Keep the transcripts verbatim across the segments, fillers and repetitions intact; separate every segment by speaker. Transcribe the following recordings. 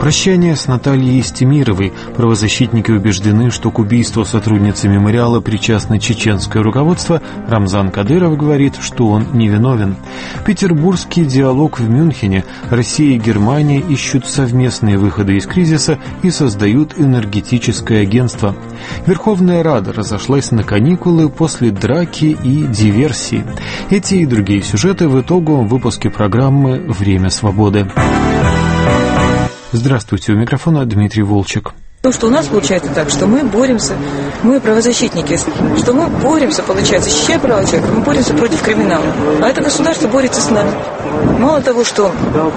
Speaker 1: Прощание с Натальей Истемировой. Правозащитники убеждены, что к убийству сотрудницы мемориала причастно чеченское руководство. Рамзан Кадыров говорит, что он невиновен. Петербургский диалог в Мюнхене. Россия и Германия ищут совместные выходы из кризиса и создают энергетическое агентство. Верховная Рада разошлась на каникулы после драки и диверсии. Эти и другие сюжеты в итоговом выпуске программы «Время свободы». Здравствуйте, у микрофона Дмитрий Волчек.
Speaker 2: То, что у нас получается так, что мы боремся, мы правозащитники, что мы боремся, получается, защищая права человека, мы боремся против криминала. А это государство борется с нами. Мало того, что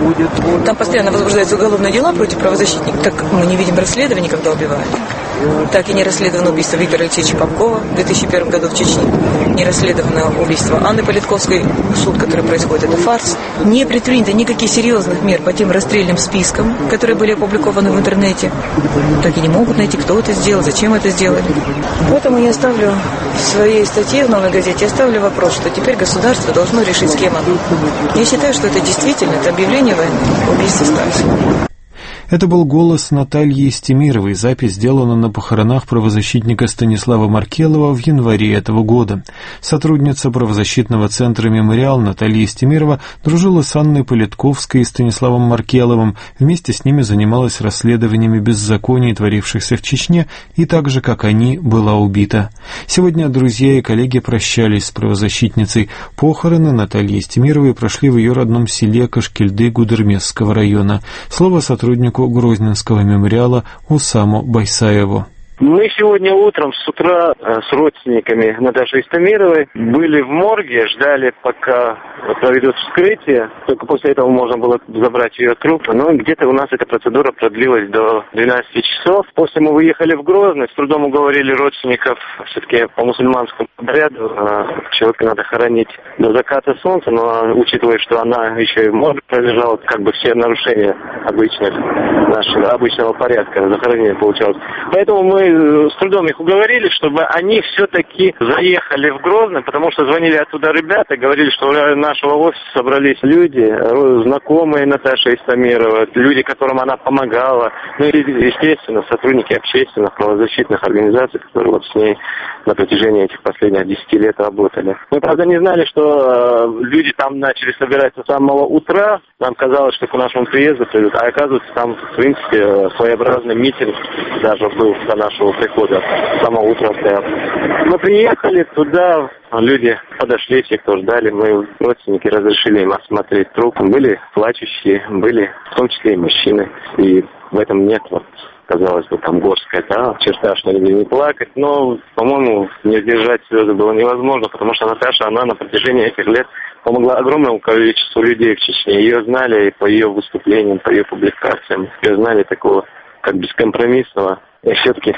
Speaker 2: там постоянно возбуждаются уголовные дела против правозащитников, так мы не видим расследований, когда убивают. Так и не расследовано убийство Виктора Алексеевича Попкова в две тысячи первом году в Чечне. Не расследовано убийство Анны Политковской. Суд, который происходит, это фарс. Не предпринято никаких серьезных мер по тем расстрельным спискам, которые были опубликованы в интернете. Так и не могут найти, кто это сделал, зачем это сделали. Поэтому я ставлю в своей статье в «Новой газете», я ставлю вопрос, что теперь государство должно решить, с кем оно. Я считаю, что это действительно это объявление войны, убийство Старцева.
Speaker 1: Это был голос Натальи Истемировой. Запись сделана на похоронах правозащитника Станислава Маркелова в январе этого года. Сотрудница правозащитного центра «Мемориал» Наталья Истемирова дружила с Анной Политковской и Станиславом Маркеловым. Вместе с ними занималась расследованиями беззаконий, творившихся в Чечне, и так же, как они, была убита. Сегодня друзья и коллеги прощались с правозащитницей. Похороны Натальи Истемировой прошли в ее родном селе Кашкильды Гудермесского района. Слово сотруднику Грозненского мемориала Усаму Байсаеву.
Speaker 3: Мы сегодня утром с утра с родственниками Наташи Истемировой были в морге, ждали, пока проведут вскрытие. Только после этого можно было забрать ее труп. Но где-то у нас эта процедура продлилась до двенадцати часов. После мы выехали в Грозный, с трудом уговорили родственников все-таки по мусульманскому обряду. Человека надо хоронить до заката солнца, но учитывая, что она еще и в морге пролежала, как бы все нарушения обычных, нашего обычного порядка захоронения получалось. Поэтому мы с трудом их уговорили, чтобы они все-таки заехали в Грозный, потому что звонили оттуда ребята, говорили, что у нашего офиса собрались люди, знакомые Наташи Истемировой, люди, которым она помогала, ну и, естественно, сотрудники общественных правозащитных организаций, которые вот с ней на протяжении этих последних десяти лет работали. Мы, правда, не знали, что э, люди там начали собираться с самого утра. Нам казалось, что к нашему приезду придут, а оказывается, там, в принципе, своеобразный митинг даже был до нашего прихода, с самого утра стоял. Мы приехали туда, люди подошли, все, кто ждали, мы, родственники, разрешили им осмотреть труп. Были плачущие, были в том числе и мужчины, и в этом нет вот, казалось бы, там горская, да, черта, что люди не плакать, но, по-моему, не сдержать слезы было невозможно, потому что Наташа, она на протяжении этих лет помогла огромному количеству людей в Чечне. Ее знали и по ее выступлениям, по ее публикациям, ее знали такого, как бескомпромиссного и все-таки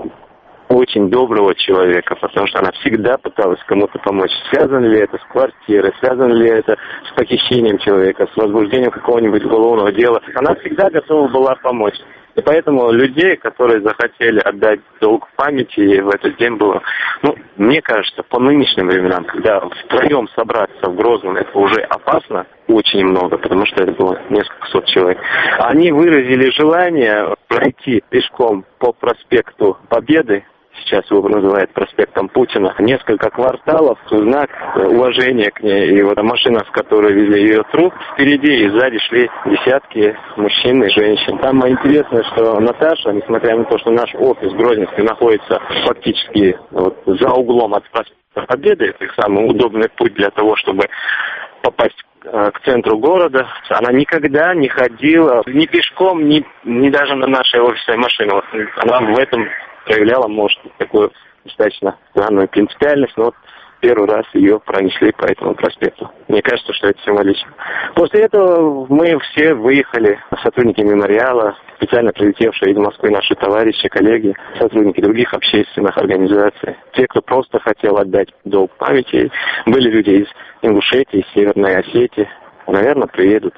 Speaker 3: очень доброго человека, потому что она всегда пыталась кому-то помочь. Связано ли это с квартирой, связано ли это с похищением человека, с возбуждением какого-нибудь уголовного дела. Она всегда готова была помочь. И поэтому людей, которые захотели отдать долг памяти, в этот день было, ну, мне кажется, по нынешним временам, когда втроем собраться в Грозном, это уже опасно, очень много, потому что это было несколько сот человек. Они выразили желание пройти пешком по проспекту Победы, сейчас его называют проспектом Путина, несколько кварталов в знак уважения к ней. И вот машина, в которой везли ее труп, впереди и сзади шли десятки мужчин и женщин. Самое интересное, что Наташа, несмотря на то, что наш офис в Грозненске находится фактически вот за углом от проспекта Победы, это самый удобный путь для того, чтобы попасть к центру города, она никогда не ходила ни пешком, ни, ни даже на нашей офисной машине. Вот она в этом проявляла, может, такую достаточно странную принципиальность, но вот первый раз ее пронесли по этому проспекту. Мне кажется, что это символично. После этого мы все выехали, сотрудники мемориала, специально прилетевшие из Москвы наши товарищи, коллеги, сотрудники других общественных организаций, те, кто просто хотел отдать долг памяти. Были люди из Ингушетии, из Северной Осетии, наверное, приедут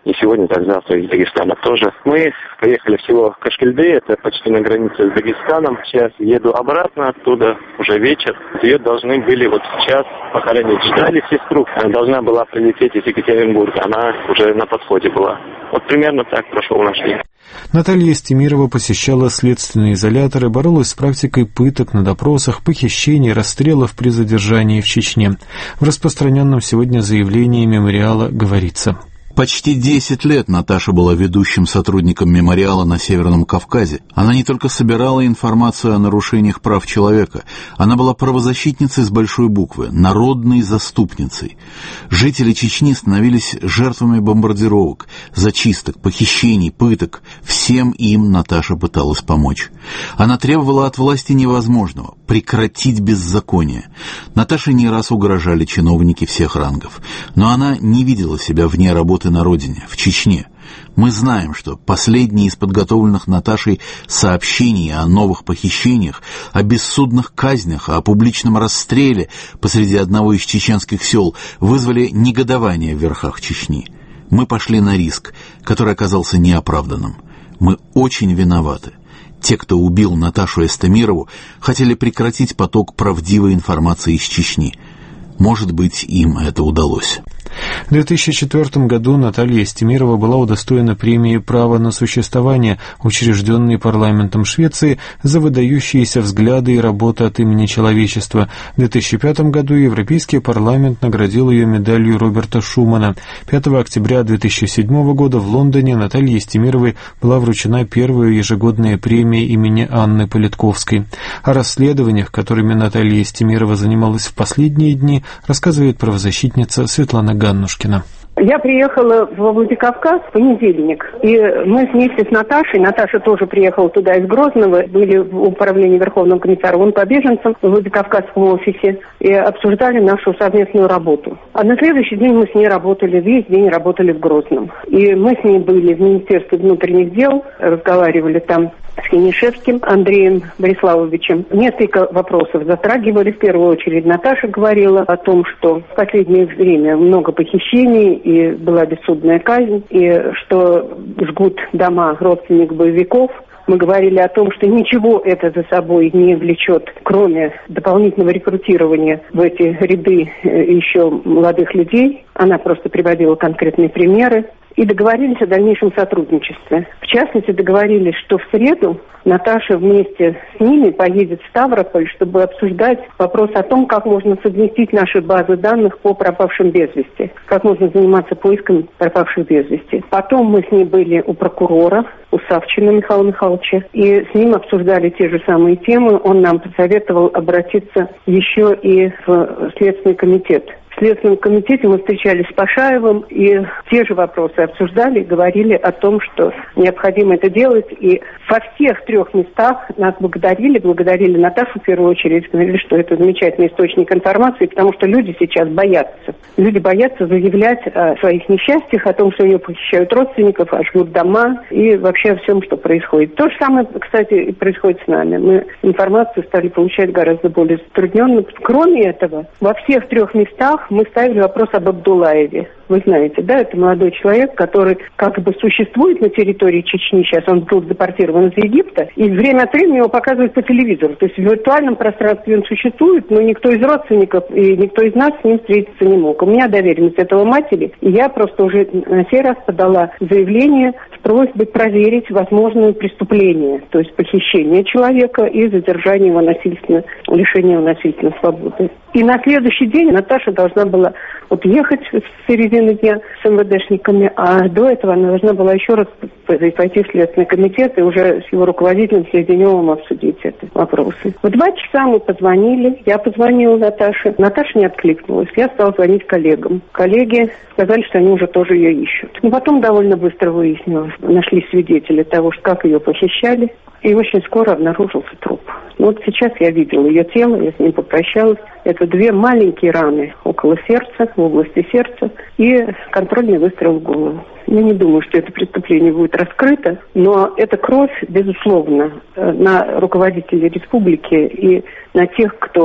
Speaker 3: не сегодня, так завтра из Дагестана тоже. Мы поехали в село Кашкильды, это почти на границе с Дагестаном. Сейчас еду обратно оттуда, уже вечер. Ее должны были вот сейчас, пока они ждали сестру, она должна была прилететь из Екатеринбурга, она уже на подходе была. Вот примерно так прошел наш день.
Speaker 1: Наталья Стемирова посещала следственные изоляторы, боролась с практикой пыток на допросах, похищений, расстрелов при задержании в Чечне. В распространенном сегодня заявлении мемориала говорится:
Speaker 4: Почти десять лет Наташа была ведущим сотрудником мемориала на Северном Кавказе. Она не только собирала информацию о нарушениях прав человека, она была правозащитницей с большой буквы, народной заступницей. Жители Чечни становились жертвами бомбардировок, зачисток, похищений, пыток. Всем им Наташа пыталась помочь. Она требовала от власти невозможного – прекратить беззаконие. Наташе не раз угрожали чиновники всех рангов, но она не видела себя вне работы на родине, в Чечне. Мы знаем, что последние из подготовленных Наташей сообщений о новых похищениях, о бессудных казнях, о публичном расстреле посреди одного из чеченских сел вызвали негодование в верхах Чечни. Мы пошли на риск, который оказался неоправданным. Мы очень виноваты. Те, кто убил Наташу Эстемирову, хотели прекратить поток правдивой информации из Чечни. Может быть, им это удалось.
Speaker 1: В две тысячи четвёртом году Наталья Стемирова была удостоена премии «Право на существование», учрежденной парламентом Швеции за выдающиеся взгляды и работы от имени человечества. В две тысячи пятом году Европейский парламент наградил ее медалью Роберта Шумана. пятого октября две тысячи седьмого года в Лондоне Наталье Стемировой была вручена первая ежегодная премия имени Анны Политковской. О расследованиях, которыми Наталья Стемирова занималась в последние дни, рассказывает правозащитница Светлана Ганнушкина.
Speaker 5: Я приехала в Владикавказ в понедельник, и мы вместе с Наташей, Наташа тоже приехала туда из Грозного, были в управлении Верховного комиссара ООН по беженцам в Владикавказском офисе и обсуждали нашу совместную работу. А на следующий день мы с ней работали, весь день работали в Грозном. И мы с ней были в Министерстве внутренних дел, разговаривали там с Хенишевским Андреем Бориславовичем. Несколько вопросов затрагивали. В первую очередь Наташа говорила о том, что в последнее время много похищений и была бессудная казнь, и что жгут дома родственников боевиков. Мы говорили о том, что ничего это за собой не влечет, кроме дополнительного рекрутирования в эти ряды еще молодых людей. Она просто приводила конкретные примеры. И договорились о дальнейшем сотрудничестве. В частности, договорились, что в среду Наташа вместе с ними поедет в Ставрополь, чтобы обсуждать вопрос о том, как можно совместить наши базы данных по пропавшим без вести, как можно заниматься поиском пропавших без вести. Потом мы с ней были у прокурора, у Савчина Михаила Михайловича, и с ним обсуждали те же самые темы. Он нам посоветовал обратиться еще и в Следственный комитет. В Следственном комитете мы встречались с Пашаевым и те же вопросы обсуждали, говорили о том, что необходимо это делать. И во всех трех местах нас благодарили, благодарили Наташу в первую очередь, говорили, что это замечательный источник информации, потому что люди сейчас боятся. Люди боятся заявлять о своих несчастьях, о том, что ее похищают родственников, жгут дома и вообще о всем, что происходит. То же самое, кстати, и происходит с нами. Мы информацию стали получать гораздо более затрудненно. Кроме этого, во всех трех местах мы ставили вопрос об Абдуллаеве. Вы знаете, да, это молодой человек, который как бы существует на территории Чечни. Сейчас он был депортирован из Египта. И время от времени его показывают по телевизору. То есть в виртуальном пространстве он существует, но никто из родственников и никто из нас с ним встретиться не мог. У меня доверенность этого матери. И я просто уже на сей раз подала заявление с просьбой проверить возможное преступление. То есть похищение человека и задержание его насильственно, лишение его насильственной свободы. И на следующий день Наташа должна была вот ехать с середины дня с МВДшниками, а до этого она должна была еще раз пойти в Следственный комитет и уже с его руководителем Селезневым обсудить эти вопросы. В два часа мы позвонили, я позвонила Наташе, Наташа не откликнулась, я стала звонить коллегам. Коллеги сказали, что они уже тоже ее ищут. Но потом довольно быстро выяснилось, нашли свидетели того, что как ее похищали, и очень скоро обнаружился труп. Ну, вот сейчас я видела ее тело, я с ним попрощалась. Это две маленькие раны около сердца, в области сердца, и контрольный выстрел в голову. Я не думаю, что это преступление будет раскрыто, но эта кровь, безусловно, на руководителей республики и на тех, кто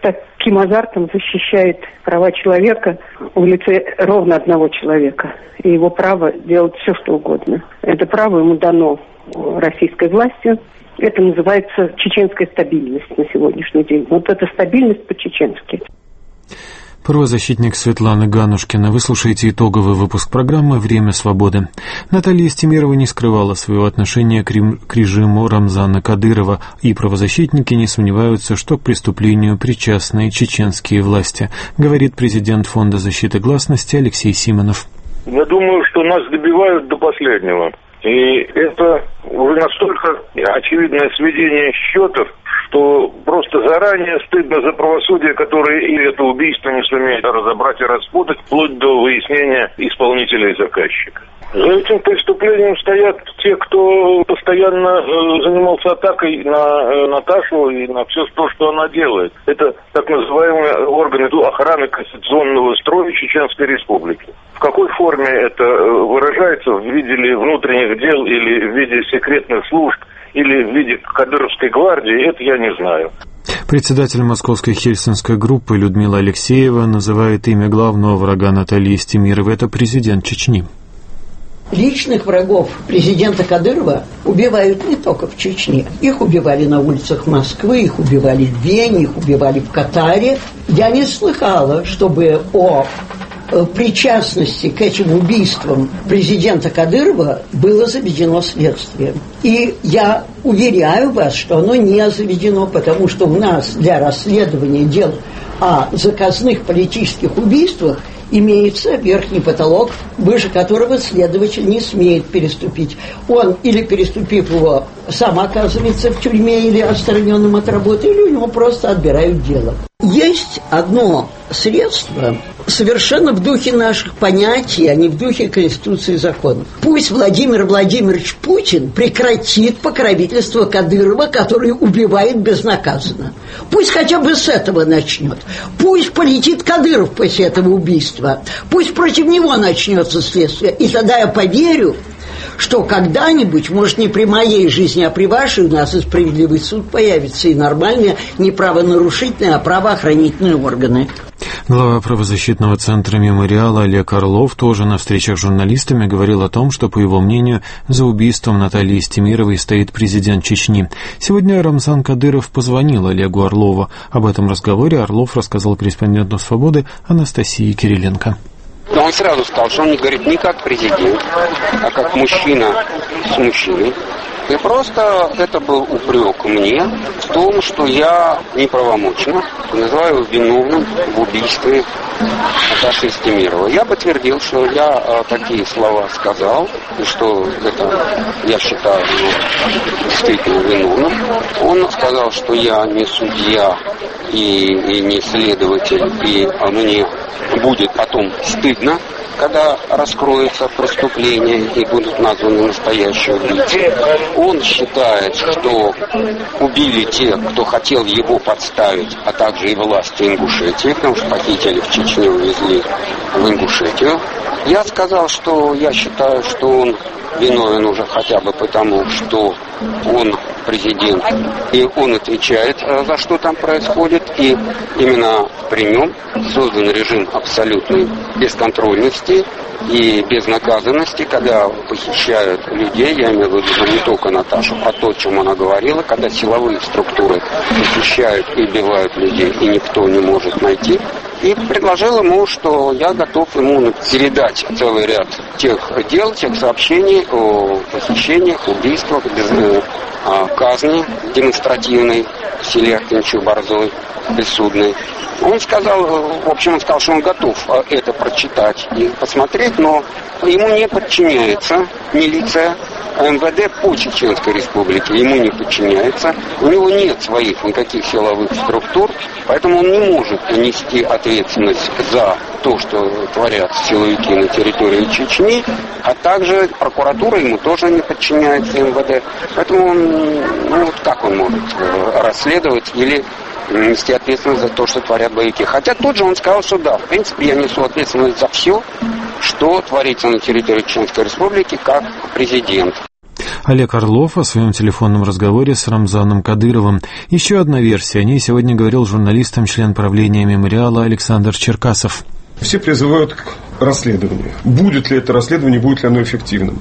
Speaker 5: таким азартом защищает права человека в лице ровно одного человека. И его право делать все, что угодно. Это право ему дано российской властью. Это называется чеченская стабильность на сегодняшний день. Вот это стабильность по-чеченски.
Speaker 1: Правозащитник Светлана Ганушкина. Вы слушаете итоговый выпуск программы «Время свободы». Наталья Стемирова не скрывала своего отношения к, рим... к режиму Рамзана Кадырова, и правозащитники не сомневаются, что к преступлению причастны чеченские власти, говорит президент Фонда защиты гласности Алексей Симонов.
Speaker 6: Я думаю, что нас добивают до последнего. И это уже настолько очевидное сведение счетов, что просто заранее стыдно за правосудие, которое и это убийство не сумеет разобрать и распутать, вплоть до выяснения исполнителя и заказчика. За этим преступлением стоят те, кто постоянно э, занимался атакой на э, Наташу и на все то, что она делает. Это так называемые органы охраны конституционного строя Чеченской Республики. В какой форме это выражается, в виде ли внутренних дел или в виде секретных служб, или в виде Кадыровской гвардии, это я не знаю.
Speaker 1: Председатель московской хельсинской группы Людмила Алексеева называет имя главного врага Натальи Стемировой. Это президент Чечни.
Speaker 7: Личных врагов президента Кадырова убивают не только в Чечне. Их убивали на улицах Москвы, их убивали в Вене, их убивали в Катаре. Я не слыхала, чтобы о причастности к этим убийствам президента Кадырова было заведено следствие. И я уверяю вас, что оно не заведено, потому что у нас для расследования дел о заказных политических убийствах имеется верхний потолок, выше которого следователь не смеет переступить. Он, или переступив его, сам оказывается в тюрьме или отстраненным от работы, или у него просто отбирают дело. Есть одно средство, совершенно в духе наших понятий, а не в духе Конституции и законов. Пусть Владимир Владимирович Путин прекратит покровительство Кадырова, который убивает безнаказанно. Пусть хотя бы с этого начнет. Пусть полетит Кадыров после этого убийства. Пусть против него начнется следствие. И тогда я поверю, что когда-нибудь, может, не при моей жизни, а при вашей, у нас и справедливый суд появится, и нормальные, не правонарушительные, а правоохранительные органы.
Speaker 1: Глава правозащитного центра «Мемориала» Олег Орлов тоже на встречах с журналистами говорил о том, что, по его мнению, за убийством Натальи Стемировой стоит президент Чечни. Сегодня Рамзан Кадыров позвонил Олегу Орлову. Об этом разговоре Орлов рассказал корреспонденту «Свободы» Анастасии Кириленко.
Speaker 8: Но он сразу сказал, что он не говорит не как президент, а как мужчина с мужчиной. И просто это был упрек мне в том, что я неправомочно называю виновным в убийстве Наташи Стемировой. Я подтвердил, что я а, такие слова сказал, и что это я считаю ну, действительно виновным. Он сказал, что я не судья и, и не следователь, и а мне будет потом стыдно, когда раскроется преступление и будут названы настоящие убийцы. Он считает, что убили те, кто хотел его подставить, а также и власти Ингушетии, потому что похитили в Чечню, увезли в Ингушетию. Я сказал, что я считаю, что он виновен уже хотя бы потому, что он президент, и он отвечает, за что там происходит, и именно при нем создан режим абсолютной бесконтрольности и безнаказанности, когда похищают людей, я имею в виду не только Наташу, а то, о чем она говорила, когда силовые структуры похищают и убивают людей, и никто не может найти. И предложил ему, что я готов ему передать целый ряд тех дел, тех сообщений о похищениях, убийствах, без, о казни демонстративной в селе Ахтинчу-Борзой, бессудной. Он сказал, в общем, он сказал, что он готов это прочитать и посмотреть, но ему не подчиняется милиция. МВД по Чеченской Республике ему не подчиняется, у него нет своих никаких силовых структур, поэтому он не может нести ответственность за то, что творят силовики на территории Чечни, а также прокуратура ему тоже не подчиняется, МВД. Поэтому он, ну вот как он может расследовать или нести ответственность за то, что творят боевики. Хотя тут же он сказал, что да, в принципе, я несу ответственность за все, что творится на территории Чеченской Республики как президент.
Speaker 1: Олег Орлов о своем телефонном разговоре с Рамзаном Кадыровым. Еще одна версия. О ней сегодня говорил журналистам член правления мемориала Александр Черкасов.
Speaker 9: Все призывают к расследованию. Будет ли это расследование, будет ли оно эффективным?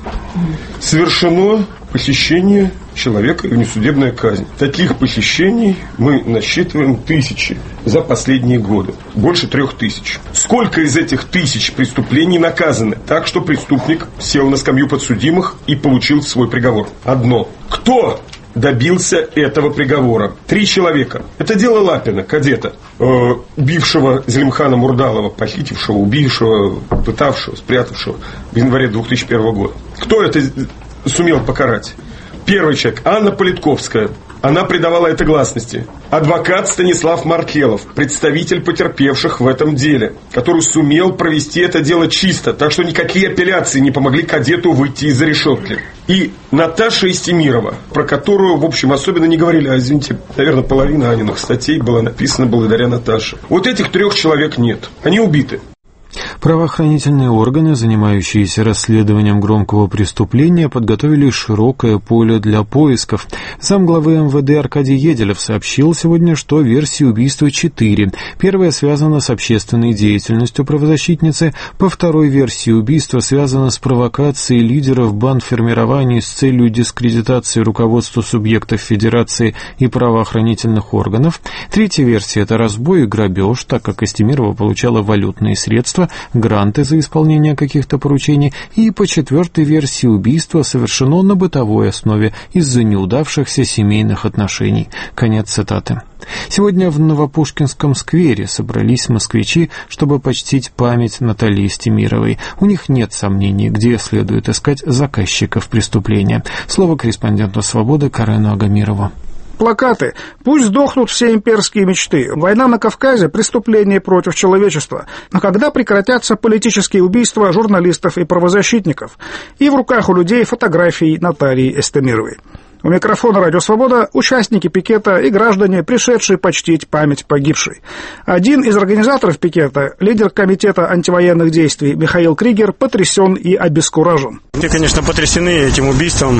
Speaker 9: Совершено похищение человека и внесудебная казнь. Таких похищений мы насчитываем тысячи за последние годы. Больше трех тысяч. Сколько из этих тысяч преступлений наказаны так, что преступник сел на скамью подсудимых и получил свой приговор? Одно. Кто добился этого приговора? Три человека. Это дело Лапина, кадета, э, убившего Зелимхана Мурдалова, похитившего, убившего, пытавшего, спрятавшего в январе две тысячи первого года. Кто это сумел покарать? Первый человек, Анна Политковская. Она придавала это гласности. Адвокат Станислав Маркелов, представитель потерпевших в этом деле, который сумел провести это дело чисто, так что никакие апелляции не помогли кадету выйти из-за решетки. И Наташа Истемирова, про которую, в общем, особенно не говорили, а, извините, наверное, половина Аниных статей была написана благодаря Наташе. Вот этих трех человек нет. Они убиты.
Speaker 1: Правоохранительные органы, занимающиеся расследованием громкого преступления, подготовили широкое поле для поисков. Замглавы эм вэ дэ Аркадий Еделев сообщил сегодня, что версии убийства четыре. Первая связана с общественной деятельностью правозащитницы, по второй версии убийства связано с провокацией лидеров бандформирований с целью дискредитации руководства субъектов Федерации и правоохранительных органов. Третья версия – это разбой и грабеж, так как Истемирова получала валютные средства, гранты за исполнение каких-то поручений, и по четвертой версии убийство совершено на бытовой основе из-за неудавшихся семейных отношений. Конец цитаты. Сегодня в Новопушкинском сквере собрались москвичи, чтобы почтить память Натальи Истемировой. У них нет сомнений, где следует искать заказчиков преступления. Слово корреспонденту «Свободы» Карену Агамирову.
Speaker 10: Плакаты «Пусть сдохнут все имперские мечты», «Война на Кавказе», «Преступление против человечества». Но когда прекратятся политические убийства журналистов и правозащитников? И в руках у людей фотографии Натальи Истемировой. У микрофона «Радио Свобода» участники пикета и граждане, пришедшие почтить память погибшей. Один из организаторов пикета, лидер комитета антивоенных действий Михаил Кригер, потрясен и обескуражен.
Speaker 11: Мы, конечно, потрясены этим убийством.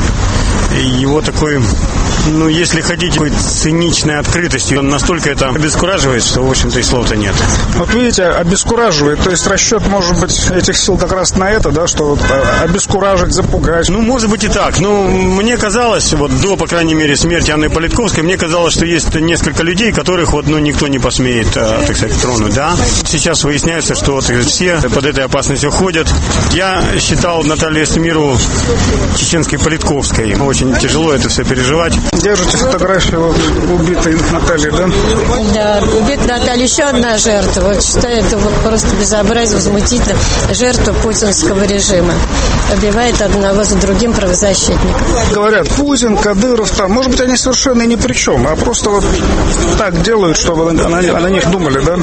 Speaker 11: Его такой, ну, если хотите, циничной открытостью, он настолько это обескураживает, что, в общем-то, и слов-то нет.
Speaker 10: Вот видите, обескураживает, то есть расчет, может быть, этих сил как раз на это, да, что вот, обескуражить, запугать.
Speaker 11: Ну, может быть и так, но мне казалось, вот до, по крайней мере, смерти Анны Политковской, мне казалось, что есть несколько людей, которых вот, ну, никто не посмеет, так сказать, тронуть, да. Сейчас выясняется, что вот все под этой опасностью ходят. Я считал Наталью Истемирову чеченской Политковской. Очень тяжело это все переживать.
Speaker 10: Держите фотографию убитой Натальи, да?
Speaker 12: Да, убита Наталья, еще одна жертва. Вот считаю, это вот просто безобразие, возмутительно. Жертва путинского режима. Убивает одного за другим правозащитников.
Speaker 10: Говорят, Путин, Кадыров, там, может быть, они совершенно ни при чем, а просто вот так делают, чтобы на, на, на них думали, да?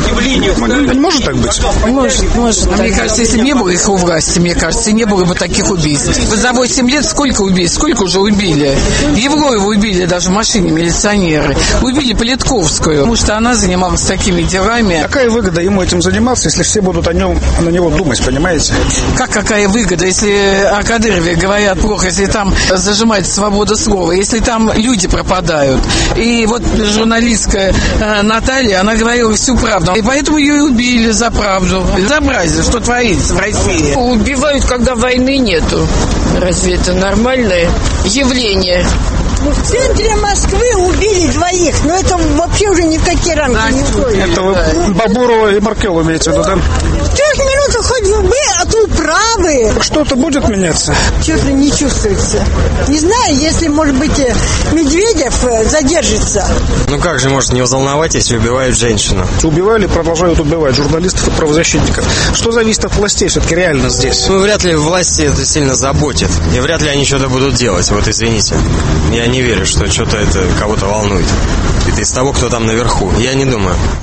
Speaker 10: Не может так быть?
Speaker 12: Может, может.
Speaker 13: Мне так кажется, если бы не было их у власти, мне кажется, не было бы таких убийств. За восемь лет сколько убийств? Сколько уже убийств? Убили. Евлоева убили даже в машине милиционеры. Убили Политковскую, потому что она занималась такими делами.
Speaker 10: Какая выгода ему этим заниматься, если все будут о нем, на него думать, понимаете?
Speaker 13: Как какая выгода, если о Кадырове говорят плохо, если там зажимается свобода слова, если там люди пропадают. И вот журналистка Наталья, она говорила всю правду. И поэтому ее и убили за правду. Безобразие, что творится в России.
Speaker 12: Убивают, когда войны нету. Разве это нормальное явление?
Speaker 14: Ну, в центре Москвы убили двоих, но это вообще уже ни в какие рамки да, не входит.
Speaker 10: Это вы Бабурова и Маркелова имеете в виду, да?
Speaker 14: В трех минутах хоть бы вы от управы.
Speaker 10: Что-то будет меняться?
Speaker 14: Что-то не чувствуется. Не знаю, если, может быть, Медведев задержится.
Speaker 15: Ну как же может не взволновать, если убивают женщину?
Speaker 10: Убивали, продолжают убивать журналистов и правозащитников. Что зависит от властей все-таки реально здесь?
Speaker 15: Ну, вряд ли власти это сильно заботит. И вряд ли они что-то будут делать. Вот извините. Я не верю, что что-то это кого-то волнует. Это из того, кто там наверху. Я не думаю.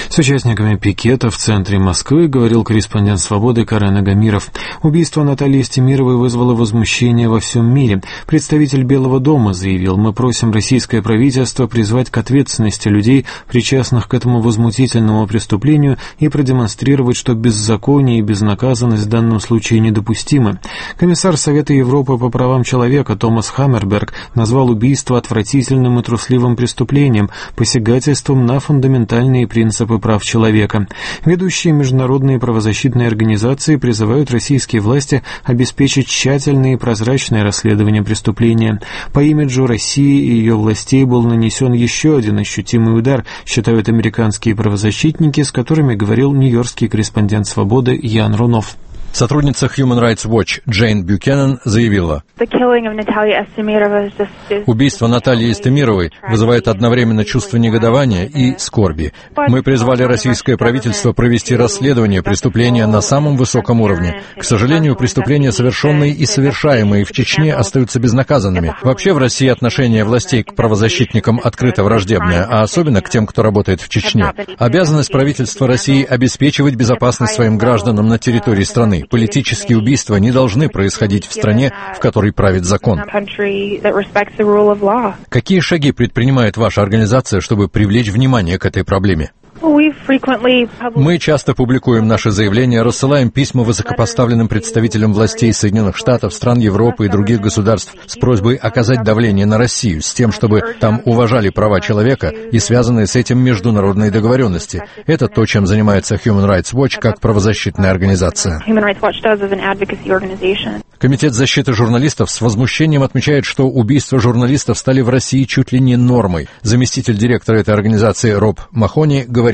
Speaker 1: С участниками пикета в центре Москвы говорил корреспондент «Свободы» Карен Агамиров. Убийство Натальи Стемировой вызвало возмущение во всем мире. Представитель Белого дома заявил: «Мы просим российское правительство призвать к ответственности людей, причастных к этому возмутительному преступлению, и продемонстрировать, что беззаконие и безнаказанность в данном случае недопустимы». Комиссар Совета Европы по правам человека Томас Хаммерберг назвал убийство отвратительным и трусливым преступлением, посягательством на фундаментальные принципы прав человека. Ведущие международные правозащитные организации призывают российские власти обеспечить тщательное и прозрачное расследование преступления. По имиджу России и ее властей был нанесен еще один ощутимый удар, считают американские правозащитники, с которыми говорил нью-йоркский корреспондент «Свободы» Ян Рунов.
Speaker 16: Сотрудница Human Rights Watch Джейн Бюкенен заявила: «Убийство Натальи Эстемировой вызывает одновременно чувство негодования и скорби. Мы призвали российское правительство провести расследование преступления на самом высоком уровне. К сожалению, преступления, совершенные и совершаемые в Чечне, остаются безнаказанными. Вообще в России отношение властей к правозащитникам открыто враждебное, а особенно к тем, кто работает в Чечне. Обязанность правительства России обеспечивать безопасность своим гражданам на территории страны. Политические убийства не должны происходить в стране, в которой правит закон». Какие шаги предпринимает ваша организация, чтобы привлечь внимание к этой проблеме? Мы часто публикуем наши заявления, рассылаем письма высокопоставленным представителям властей Соединенных Штатов, стран Европы и других государств с просьбой оказать давление на Россию, с тем, чтобы там уважали права человека и связанные с этим международные договоренности. Это то, чем занимается Human Rights Watch как правозащитная организация. Комитет защиты журналистов с возмущением отмечает, что убийства журналистов стали в России чуть ли не нормой. Заместитель директора этой организации Роб Махони говорит: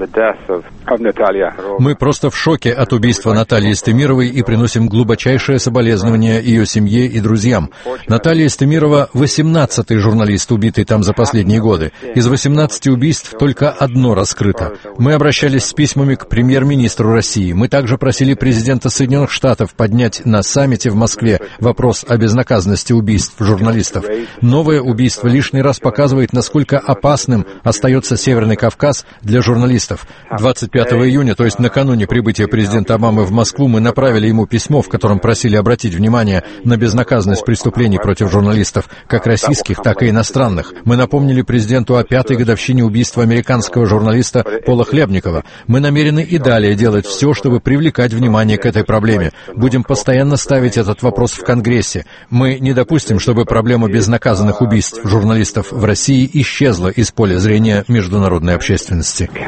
Speaker 16: «Мы просто в шоке от убийства Натальи Эстемировой и приносим глубочайшее соболезнование ее семье и друзьям. Наталья Эстемирова — восемнадцатый журналист, убитый там за последние годы. Из восемнадцати убийств только одно раскрыто. Мы обращались с письмами к премьер-министру России. Мы также просили президента Соединенных Штатов поднять на саммите в Москве вопрос о безнаказанности убийств журналистов. Новое убийство лишний раз показывает, насколько опасным остается Северный Кавказ для журналистов. двадцать пятого июня, то есть накануне прибытия президента Обамы в Москву, мы направили ему письмо, в котором просили обратить внимание на безнаказанность преступлений против журналистов, как российских, так и иностранных. Мы напомнили президенту о пятой годовщине убийства американского журналиста Пола Хлебникова. Мы намерены и далее делать все, чтобы привлекать внимание к этой проблеме. Будем постоянно ставить этот вопрос в Конгрессе. Мы не допустим, чтобы проблема безнаказанных убийств журналистов в России исчезла из поля зрения международной общественности».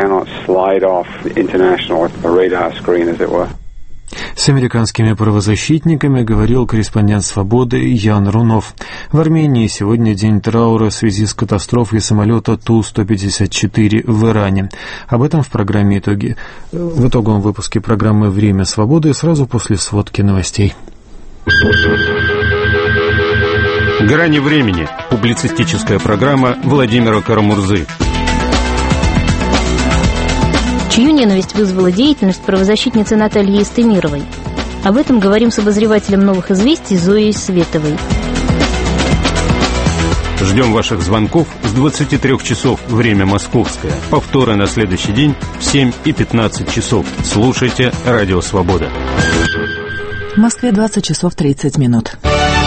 Speaker 1: С американскими правозащитниками говорил корреспондент «Свободы» Ян Рунов. В Армении сегодня день траура в связи с катастрофой самолета Ту сто пятьдесят четыре в Иране. Об этом в программе «Итоги». В итоговом выпуске программы «Время свободы» сразу после сводки новостей.
Speaker 17: «Грани времени» – публицистическая программа Владимира Карамурзы.
Speaker 18: Чью ненависть вызвала деятельность правозащитницы Натальи Эстемировой? Об этом говорим с обозревателем «Новых известий» Зоей Световой.
Speaker 17: Ждем ваших звонков с двадцати трёх часов, время московское. Повторы на следующий день в семь и пятнадцать часов. Слушайте «Радио Свобода».
Speaker 19: В Москве двадцать часов тридцать минут.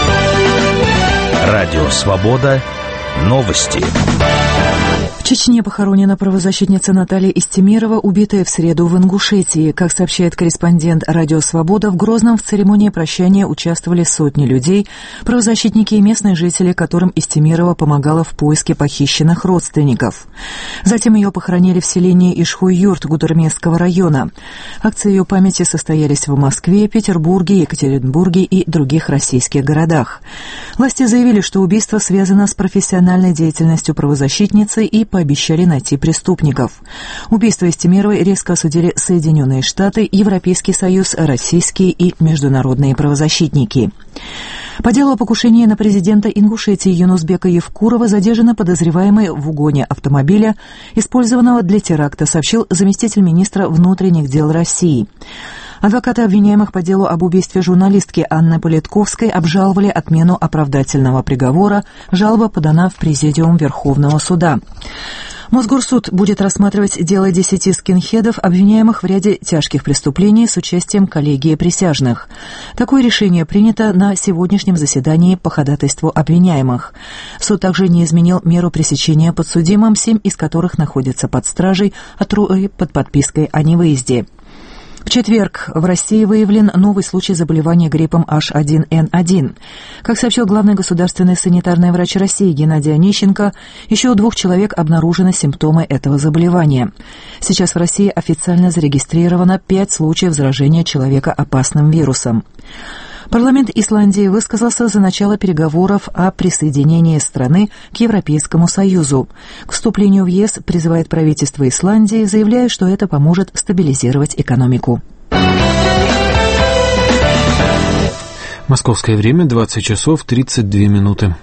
Speaker 20: Радио Свобода. Новости.
Speaker 19: В Чечне похоронена правозащитница Наталья Эстемирова, убитая в среду в Ингушетии. Как сообщает корреспондент «Радио Свобода», в Грозном в церемонии прощания участвовали сотни людей, правозащитники и местные жители, которым Эстемирова помогала в поиске похищенных родственников. Затем ее похоронили в селении Ишхуй-Юрт Гудермесского района. Акции ее памяти состоялись в Москве, Петербурге, Екатеринбурге и других российских городах. Власти заявили, что убийство связано с профессиональной деятельностью правозащитницы и пообещали найти преступников. Убийство Эстемировой резко осудили Соединенные Штаты, Европейский Союз, российские и международные правозащитники. По делу о покушении на президента Ингушетии Юнусбека Евкурова задержаны подозреваемые в угоне автомобиля, использованного для теракта, сообщил заместитель министра внутренних дел России. Адвокаты обвиняемых по делу об убийстве журналистки Анны Политковской обжаловали отмену оправдательного приговора. Жалоба подана в Президиум Верховного суда. Мосгорсуд будет рассматривать дело десяти скинхедов, обвиняемых в ряде тяжких преступлений с участием коллегии присяжных. Такое решение принято на сегодняшнем заседании по ходатайству обвиняемых. Суд также не изменил меру пресечения подсудимым, семь из которых находятся под стражей, а трое под подпиской о невыезде. В четверг в России выявлен новый случай заболевания гриппом эйч один эн один. Как сообщил главный государственный санитарный врач России Геннадий Онищенко, еще у двух человек обнаружены симптомы этого заболевания. Сейчас в России официально зарегистрировано пять случаев заражения человека опасным вирусом. Парламент Исландии высказался за начало переговоров о присоединении страны к Европейскому Союзу. К вступлению в ЕС призывает правительство Исландии, заявляя, что это поможет стабилизировать экономику.
Speaker 1: Московское время двадцать часов тридцать две минуты.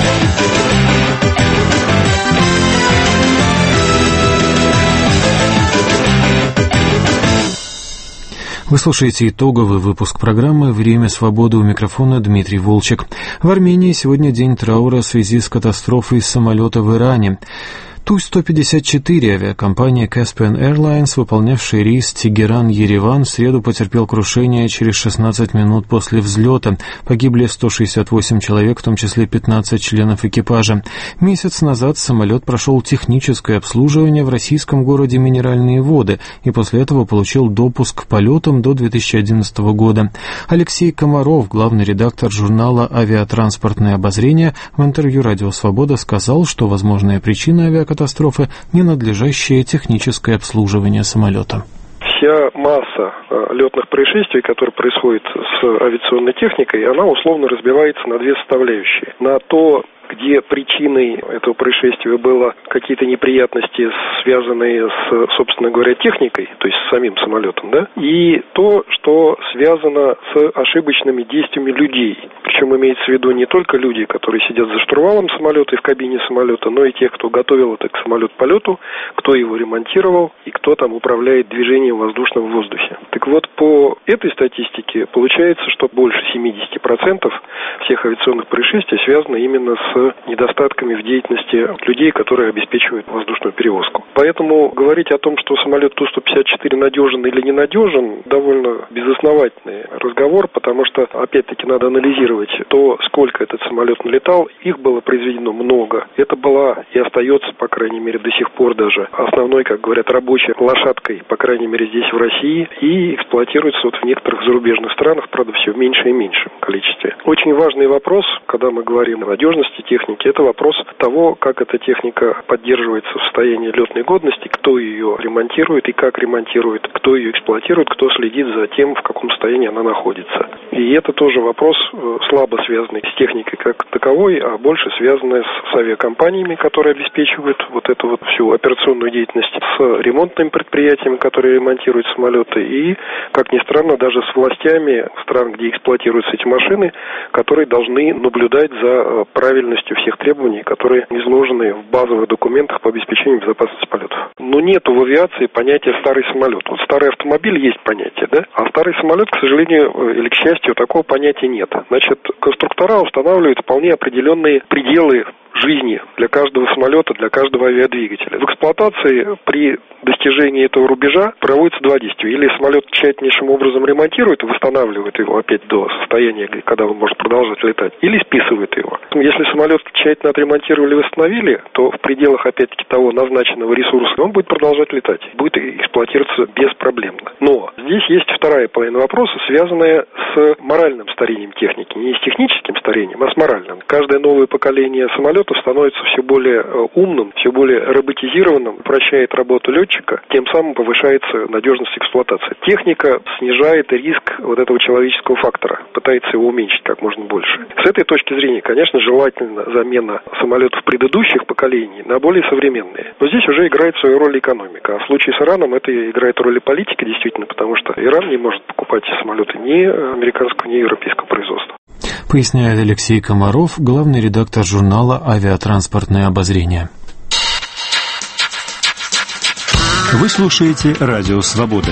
Speaker 1: Вы слушаете итоговый выпуск программы «Время свободы», у микрофона Дмитрий Волчек. В Армении сегодня день траура в связи с катастрофой самолета в Иране. Ту сто пятьдесят четыре авиакомпания Caspian Airlines, выполнявшая рейс Тегеран-Ереван, в среду потерпел крушение через шестнадцать минут после взлета. Погибли сто шестьдесят восемь человек, в том числе пятнадцать членов экипажа. Месяц назад самолет прошел техническое обслуживание в российском городе Минеральные Воды и после этого получил допуск к полетам до две тысячи одиннадцатого года. Алексей Комаров, главный редактор журнала «Авиатранспортное обозрение», в интервью «Радио Свобода» сказал, что возможная причина авиакатастрофы катастрофы – ненадлежащее техническое обслуживание самолета.
Speaker 21: Вся масса летных происшествий, которые происходят с авиационной техникой, она условно разбивается на две составляющие. На то, где причиной этого происшествия было какие-то неприятности, связанные с, собственно говоря, техникой, то есть с самим самолетом, да, и то, что связано с ошибочными действиями людей. Причем имеется в виду не только люди, которые сидят за штурвалом самолета и в кабине самолета, но и тех, кто готовил это к самолет-полету, кто его ремонтировал и кто там управляет движением в воздушном воздухе. Так вот, по этой статистике получается, что больше семьдесят процентов всех авиационных происшествий связано именно с недостатками в деятельности людей, которые обеспечивают воздушную перевозку. Поэтому говорить о том, что самолет Ту сто пятьдесят четыре надежен или ненадежен, довольно безосновательный разговор, потому что, опять-таки, надо анализировать то, сколько этот самолет налетал. Их было произведено много. Это была и остается, по крайней мере, до сих пор даже основной, как говорят, рабочей лошадкой, по крайней мере, здесь в России, и эксплуатируется вот в некоторых зарубежных странах, правда, все в меньше и меньшем количестве. Очень важный вопрос, когда мы говорим о надежности техники, это вопрос того, как эта техника поддерживается в состоянии летной годности, кто ее ремонтирует и как ремонтирует, кто ее эксплуатирует, кто следит за тем, в каком состоянии она находится. И это тоже вопрос слабо связанный с техникой как таковой, а больше связанный с авиакомпаниями, которые обеспечивают вот эту вот всю операционную деятельность, с ремонтными предприятиями, которые ремонтируют самолеты, и, как ни странно, даже с властями стран, где эксплуатируются эти машины, которые должны наблюдать за правильностью всех требований, которые изложены в базовых документах по обеспечению безопасности полетов. Но нету в авиации понятия «старый самолет». Вот старый автомобиль есть понятие, да? А старый самолет, к сожалению, или к счастью, такого понятия нет. Значит, конструктора устанавливают вполне определенные пределы жизни для каждого самолета, для каждого авиадвигателя. В эксплуатации при достижении этого рубежа проводится два действия. Или самолет тщательнейшим образом ремонтирует и восстанавливает его опять до состояния, когда он может продолжать летать, или списывает его. Если самолет тщательно отремонтировали и восстановили, то в пределах, опять-таки, того назначенного ресурса он будет продолжать летать, будет эксплуатироваться беспроблемно. Но здесь есть вторая половина вопроса, связанная с моральным старением техники. Не с техническим старением, а с моральным. Каждое новое поколение самолетов становится все более умным, все более роботизированным, упрощает работу летчика, тем самым повышается надежность эксплуатации. Техника снижает риск вот этого человеческого фактора, пытается его уменьшить как можно больше. С этой точки зрения, конечно, желательно замена самолетов предыдущих поколений на более современные. Но здесь уже играет свою роль экономика. А в случае с Ираном это играет роль и политики, действительно, потому что Иран не может покупать самолеты ни американского, ни европейского производства.
Speaker 1: Поясняет Алексей Комаров, главный редактор журнала «Авиатранспортное обозрение».
Speaker 20: Вы слушаете «Радио Свобода».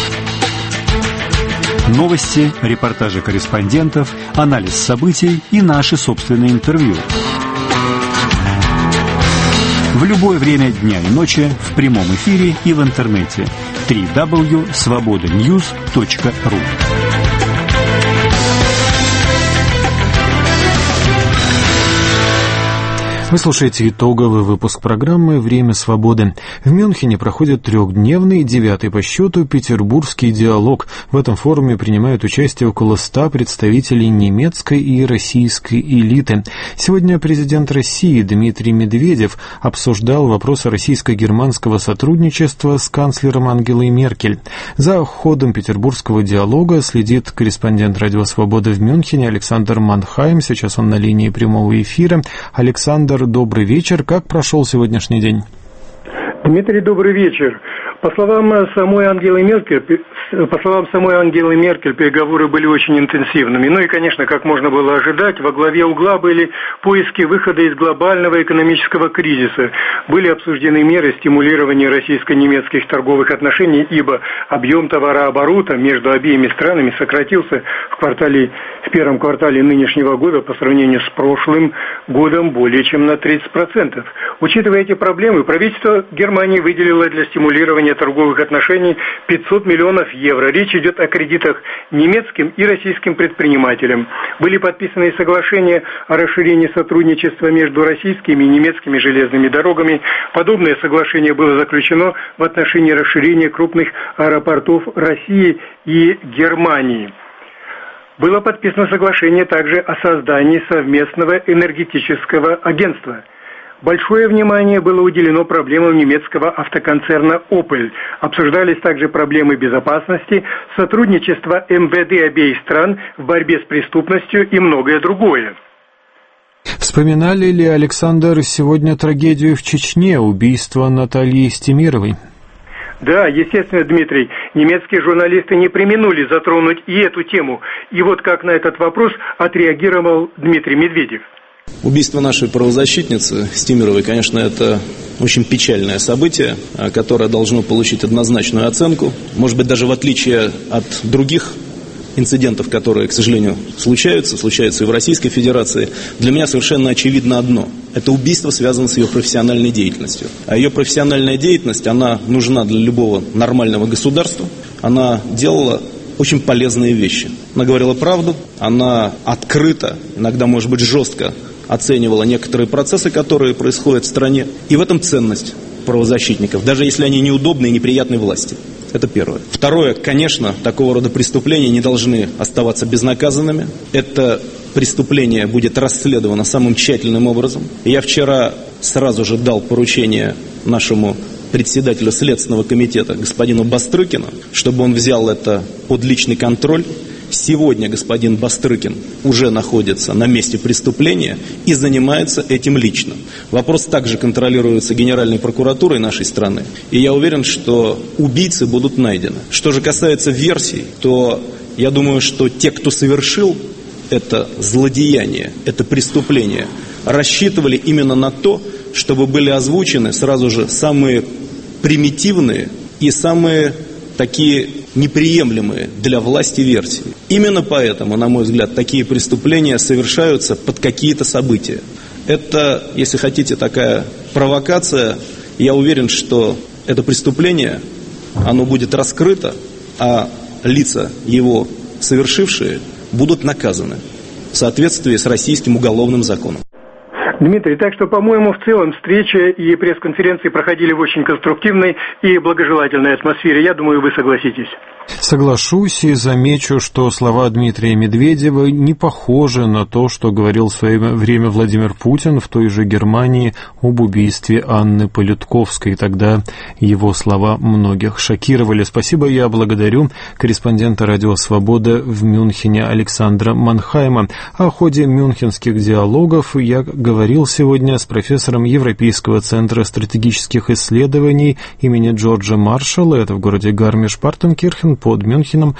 Speaker 20: Новости, репортажи корреспондентов, анализ событий и наши собственные интервью. В любое время дня и ночи в прямом эфире и в интернете. дабл ю дабл ю дабл ю точка свобода ньюс точка ру.
Speaker 1: Вы слушаете итоговый выпуск программы «Время свободы». В Мюнхене проходит трехдневный, девятый по счету, петербургский диалог. В этом форуме принимают участие около ста представителей немецкой и российской элиты. Сегодня президент России Дмитрий Медведев обсуждал вопросы российско-германского сотрудничества с канцлером Ангелой Меркель. За ходом петербургского диалога следит корреспондент «Радио Свобода» в Мюнхене Александр Манхайм. Сейчас он на линии прямого эфира. Александр, добрый вечер. Как прошел сегодняшний день?
Speaker 2: Дмитрий, добрый вечер. По словам самой Ангелы Меркель, по словам самой Ангелы Меркель, переговоры были очень интенсивными. Ну и, конечно, как можно было ожидать, во главе угла были поиски выхода из глобального экономического кризиса. Были обсуждены меры стимулирования российско-немецких торговых отношений, ибо объем товарооборота между обеими странами сократился в квартале, в первом квартале нынешнего года по сравнению с прошлым годом более чем на тридцать процентов. Учитывая эти проблемы, правительство Германии выделило для стимулирования торговых отношений пятьсот миллионов евро. Речь идет о кредитах немецким и российским предпринимателям. Были подписаны соглашения о расширении сотрудничества между российскими и немецкими железными дорогами. Подобное соглашение было заключено в отношении расширения крупных аэропортов России и Германии. Было подписано соглашение также о создании совместного энергетического агентства. Большое внимание было уделено проблемам немецкого автоконцерна Opel. Обсуждались также проблемы безопасности, сотрудничества эм вэ дэ обеих стран в борьбе с преступностью и многое другое.
Speaker 1: Вспоминали ли, Александр, сегодня трагедию в Чечне, убийство Натальи Истемировой?
Speaker 2: Да, естественно, Дмитрий, немецкие журналисты не преминули затронуть и эту тему. И вот как на этот вопрос отреагировал Дмитрий Медведев.
Speaker 22: Убийство нашей правозащитницы Истемировой, конечно, это очень печальное событие, которое должно получить однозначную оценку. Может быть, даже в отличие от других инцидентов, которые, к сожалению, случаются, случаются и в Российской Федерации, для меня совершенно очевидно одно. Это убийство связано с ее профессиональной деятельностью. А ее профессиональная деятельность, она нужна для любого нормального государства. Она делала очень полезные вещи. Она говорила правду, она открыто, иногда, может быть, жестко оценивала некоторые процессы, которые происходят в стране. И в этом ценность правозащитников, даже если они неудобны и неприятны власти. Это первое. Второе, конечно, такого рода преступления не должны оставаться безнаказанными. Это преступление будет расследовано самым тщательным образом. Я вчера сразу же дал поручение нашему председателю Следственного комитета, господину Бастрыкину, чтобы он взял это под личный контроль. Сегодня господин Бастрыкин уже находится на месте преступления и занимается этим лично. Вопрос также контролируется Генеральной прокуратурой нашей страны. И я уверен, что убийцы будут найдены. Что же касается версий, то я думаю, что те, кто совершил это злодеяние, это преступление, рассчитывали именно на то, чтобы были озвучены сразу же самые примитивные и самые такие неприемлемые для власти версии. Именно поэтому, на мой взгляд, такие преступления совершаются под какие-то события. Это, если хотите, такая провокация. Я уверен, что это преступление, оно будет раскрыто, а лица его совершившие будут наказаны в соответствии с российским уголовным законом.
Speaker 2: Дмитрий, так что, по-моему, в целом встреча и пресс-конференции проходили в очень конструктивной и благожелательной атмосфере. Я думаю, вы согласитесь.
Speaker 1: Соглашусь и замечу, что слова Дмитрия Медведева не похожи на то, что говорил в свое время Владимир Путин в той же Германии об убийстве Анны Политковской. Тогда его слова многих шокировали. Спасибо, я благодарю корреспондента «Радио Свобода» в Мюнхене Александра Манхайма. О ходе мюнхенских диалогов я говорил сегодня с профессором Европейского центра стратегических исследований имени Джорджа Маршалла, это в городе Гармиш-Партенкирхен под Мюнхеном,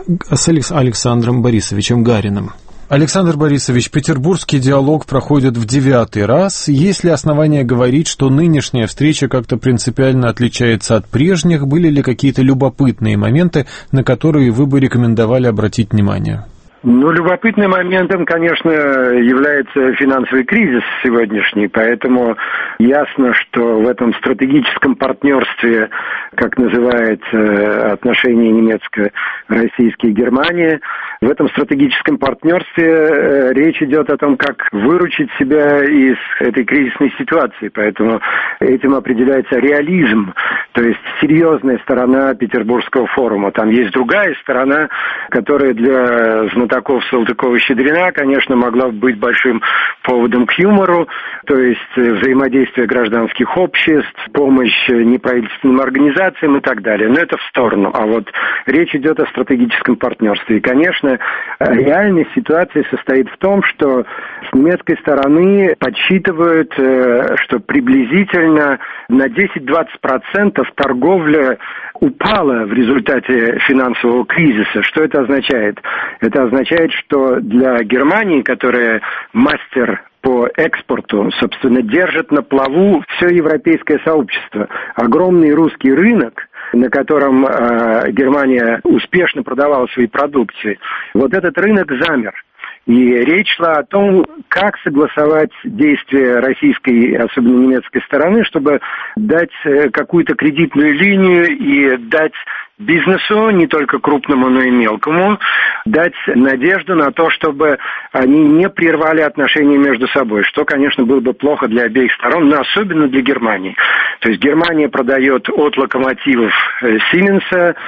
Speaker 1: с Александром Борисовичем Гариным. Александр Борисович, петербургский диалог проходит в девятый раз. Есть ли основания говорить, что нынешняя встреча как-то принципиально отличается от прежних? Были ли какие-то любопытные моменты, на которые вы бы рекомендовали обратить внимание?
Speaker 3: Ну, любопытным моментом, конечно, является финансовый кризис сегодняшний, поэтому ясно, что в этом стратегическом партнерстве, как называется отношения немецко-российские и Германии, в этом стратегическом партнерстве речь идет о том, как выручить себя из этой кризисной ситуации, поэтому этим определяется реализм, то есть серьезная сторона Петербургского форума. Там есть другая сторона, которая для знатоков Салтыкова-Щедрина, конечно, могла быть большим поводом к юмору, то есть взаимодействие гражданских обществ, помощь неправительственным организациям и так далее. Но это в сторону. А вот речь идет о стратегическом партнерстве. И, конечно, реальная ситуация состоит в том, что с немецкой стороны подсчитывают, что приблизительно на десять-двадцать процентов торговля упала в результате финансового кризиса. Что это означает? Это означает, что для Германии, которая мастер по экспорту, собственно, держит на плаву все европейское сообщество. Огромный русский рынок, на котором э, Германия успешно продавала свои продукции, вот этот рынок замер. И речь шла о том, как согласовать действия российской, особенно немецкой стороны, чтобы дать какую-то кредитную линию и дать бизнесу, не только крупному, но и мелкому, дать надежду на то, чтобы они не прервали отношения между собой, что, конечно, было бы плохо для обеих сторон, но особенно для Германии. То есть Германия продает от локомотивов Сименса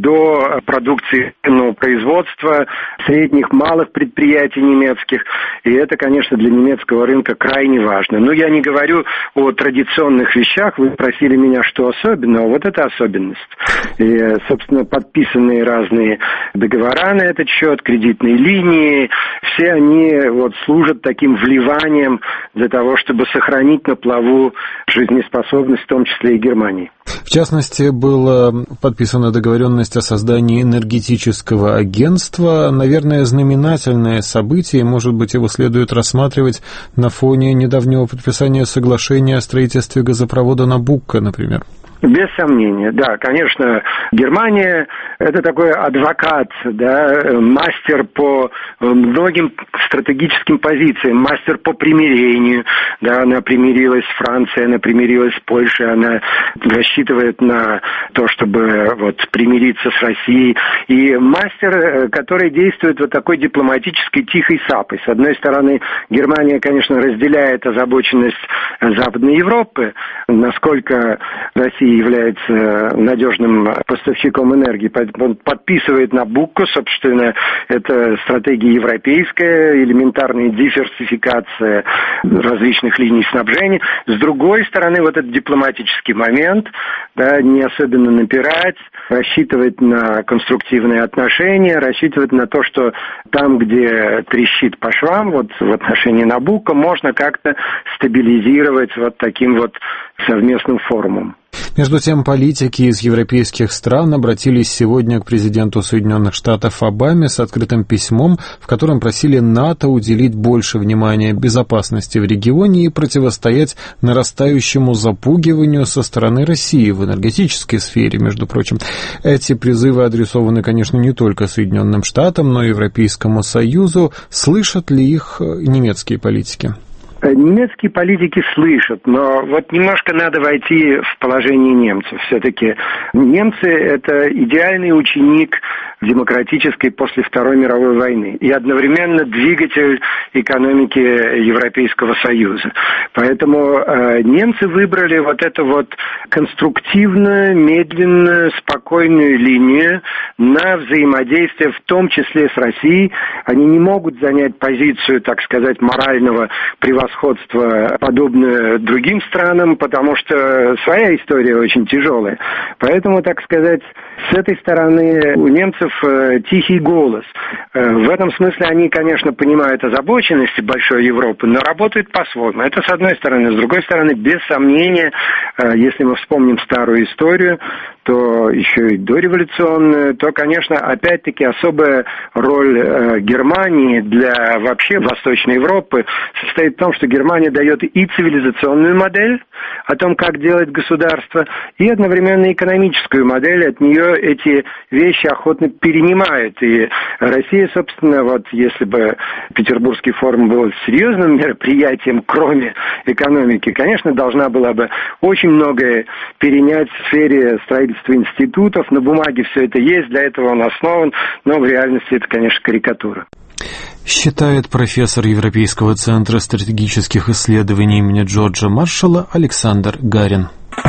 Speaker 3: до продукции производства, средних, малых предприятий немецких, и это, конечно, для немецкого рынка крайне важно. Но я не говорю о традиционных вещах, вы спросили меня, что особенного, вот это особенность. И, собственно, подписанные разные договора на этот счет, кредитные линии, все они вот служат таким вливанием для того, чтобы сохранить на плаву жизнеспособность, в том числе и Германии.
Speaker 1: В частности, была подписана договоренность о создании энергетического агентства. Наверное, знаменательное событие, может быть, его следует рассматривать на фоне недавнего подписания соглашения о строительстве газопровода «Набукко», например.
Speaker 3: Без сомнения, да, конечно, Германия – это такой адвокат, да, мастер по многим стратегическим позициям, мастер по примирению, да, она примирилась с Францией, она примирилась с Польшей, она рассчитывает на то, чтобы вот примириться с Россией, и мастер, который действует вот такой дипломатической тихой сапой. С одной стороны, Германия, конечно, разделяет озабоченность Западной Европы, насколько Россия является надежным поставщиком энергии. Он подписывает Набукко, собственно, это стратегия европейская, элементарная диверсификация различных линий снабжения. С другой стороны, вот этот дипломатический момент, да, не особенно напирать, рассчитывать на конструктивные отношения, рассчитывать на то, что там, где трещит по швам, вот в отношении Набукко, можно как-то стабилизировать вот таким вот совместным форумом.
Speaker 1: Между тем, политики из европейских стран обратились сегодня к президенту Соединенных Штатов Обаме с открытым письмом, в котором просили НАТО уделить больше внимания безопасности в регионе и противостоять нарастающему запугиванию со стороны России в энергетической сфере, между прочим. Эти призывы адресованы, конечно, не только Соединенным Штатам, но и Европейскому Союзу. Слышат ли их немецкие политики?
Speaker 3: Немецкие политики слышат, но вот немножко надо войти в положение немцев. Все-таки немцы – это идеальный ученик демократической после Второй мировой войны и одновременно двигатель экономики Европейского Союза. Поэтому э, немцы выбрали вот эту вот конструктивную, медленную, спокойную линию на взаимодействие, в том числе с Россией. Они не могут занять позицию, так сказать, морального превосходства, подобную другим странам, потому что своя история очень тяжелая. Поэтому, так сказать, с этой стороны у немцев э, тихий голос. Э, в этом смысле они, конечно, понимают озабоченности большой Европы, но работают по-своему. Это с одной стороны. С другой стороны, без сомнения, э, если мы вспомним старую историю, то еще и дореволюционную, то, конечно, опять-таки особая роль э, Германии для вообще Восточной Европы состоит в том, что Германия дает и цивилизационную модель о том, как делать государство, и одновременно экономическую модель. От нее эти вещи охотно перенимают. И Россия, собственно, вот если бы Петербургский форум был серьезным мероприятием, кроме экономики, конечно, должна была бы очень многое перенять в сфере строительства институтов. На бумаге все это есть, для этого он основан, но в реальности это, конечно, карикатура.
Speaker 1: Считает профессор Европейского центра стратегических исследований имени Джорджа Маршалла Александр Гарин.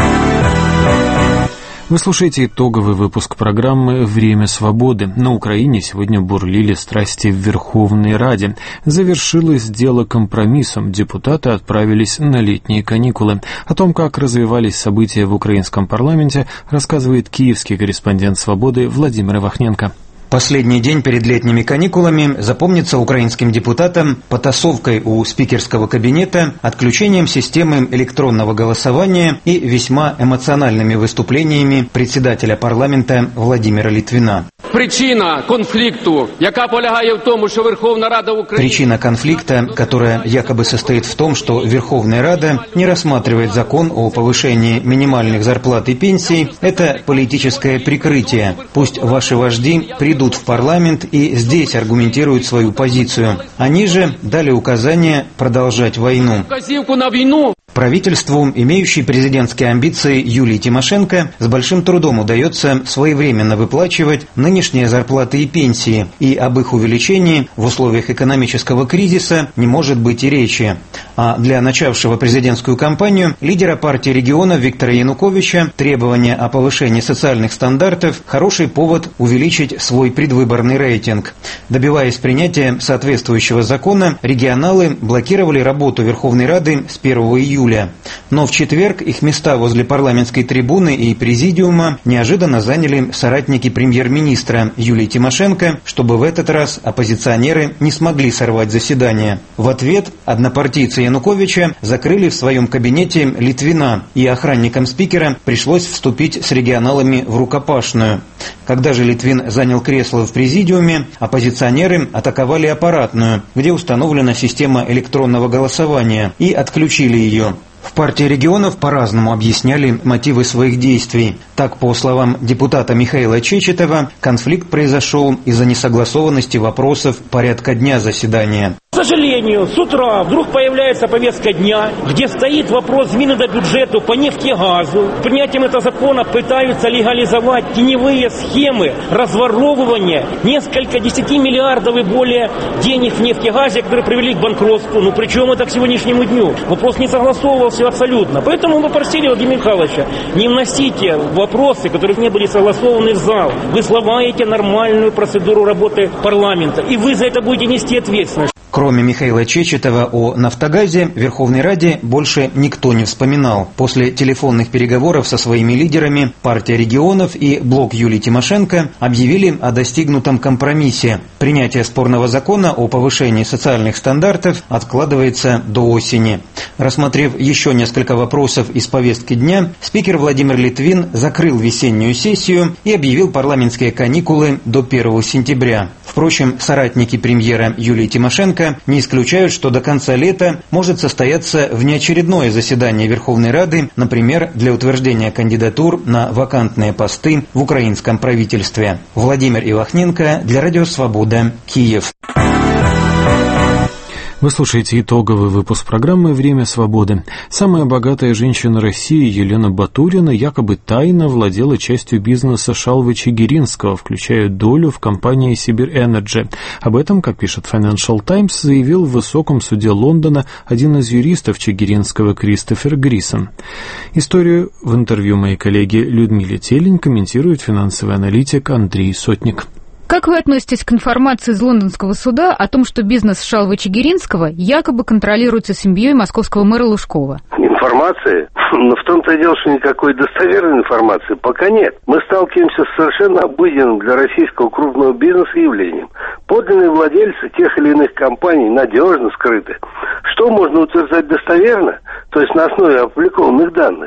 Speaker 1: Вы слушаете итоговый выпуск программы «Время свободы». На Украине сегодня бурлили страсти в Верховной Раде. Завершилось дело компромиссом. Депутаты отправились на летние каникулы. О том, как развивались события в украинском парламенте, рассказывает киевский корреспондент «Свободы» Владимир Ивахненко.
Speaker 4: Последний день перед летними каникулами запомнится украинским депутатам потасовкой у спикерского кабинета, отключением системы электронного голосования и весьма эмоциональными выступлениями председателя парламента Владимира Литвина.
Speaker 5: Причина конфликту, яка полягає в тому, що Верховна Рада України...
Speaker 4: Причина конфликта, которая якобы состоит в том, что Верховная Рада не рассматривает закон о повышении минимальных зарплат и пенсий, это политическое прикрытие. Пусть ваши вожди придут в парламент и здесь аргументируют свою позицию. Они же дали указание продолжать войну.
Speaker 5: Вказівку на війну.
Speaker 4: Правительству, имеющей президентские амбиции Юлии Тимошенко, с большим трудом удается своевременно выплачивать нынешние зарплаты и пенсии, и об их увеличении в условиях экономического кризиса не может быть и речи. А для начавшего президентскую кампанию лидера партии регионов Виктора Януковича требование о повышении социальных стандартов – хороший повод увеличить свой предвыборный рейтинг. Добиваясь принятия соответствующего закона, регионалы блокировали работу Верховной Рады с первого июля. Но в четверг их места возле парламентской трибуны и президиума неожиданно заняли соратники премьер-министра Юлии Тимошенко, чтобы в этот раз оппозиционеры не смогли сорвать заседание. В ответ однопартийцы Януковича закрыли в своем кабинете Литвина, и охранникам спикера пришлось вступить с регионалами в рукопашную. Когда же Литвин занял кресло в президиуме, оппозиционеры атаковали аппаратную, где установлена система электронного голосования, и отключили ее. В партии регионов по-разному объясняли мотивы своих действий. Так, по словам депутата Михаила Чечетова, конфликт произошел из-за несогласованности вопросов порядка дня заседания.
Speaker 23: К сожалению, с утра вдруг появляется повестка дня, где стоит вопрос измены до бюджету по нефти и газу. Принятием этого закона пытаются легализовать теневые схемы разворовывания несколько десяти миллиардов и более денег в нефти и газе, которые привели к банкротству. Ну, причем это к сегодняшнему дню. Вопрос не согласовывался абсолютно. Поэтому мы попросили Владимира Михайловича, не вносите вопросы, которые не были согласованы в зал. Вы сломаете нормальную процедуру работы парламента, и вы за это будете нести ответственность.
Speaker 4: Кроме Михаила Чечетова, о «Нафтогазе» в Верховной Раде больше никто не вспоминал. После телефонных переговоров со своими лидерами партия регионов и блок Юлии Тимошенко объявили о достигнутом компромиссе. Принятие спорного закона о повышении социальных стандартов откладывается до осени. Рассмотрев еще несколько вопросов из повестки дня, спикер Владимир Литвин закрыл весеннюю сессию и объявил парламентские каникулы до первого сентября. Впрочем, соратники премьера Юлии Тимошенко не исключают, что до конца лета может состояться внеочередное заседание Верховной Рады, например, для утверждения кандидатур на вакантные посты в украинском правительстве. Владимир Ивахненко для Радио Свобода, Киев.
Speaker 1: Вы слушаете итоговый выпуск программы «Время свободы». Самая богатая женщина России Елена Батурина якобы тайно владела частью бизнеса Шалвы Чигиринского, включая долю в компании Сибирь Энерджи. Об этом, как пишет Financial Times, заявил в высоком суде Лондона один из юристов Чигиринского Кристофер Грисон. Историю в интервью моей коллеги Людмиле Телень комментирует финансовый аналитик Андрей Сотник.
Speaker 24: Как вы относитесь к информации из лондонского суда о том, что бизнес Шалвы Чигиринского якобы контролируется семьей московского мэра Лужкова?
Speaker 25: Информации? Но в том-то и дело, что никакой достоверной информации пока нет. Мы сталкиваемся с совершенно обыденным для российского крупного бизнеса явлением. Подлинные владельцы тех или иных компаний надежно скрыты. Что можно утверждать достоверно, то есть на основе опубликованных данных?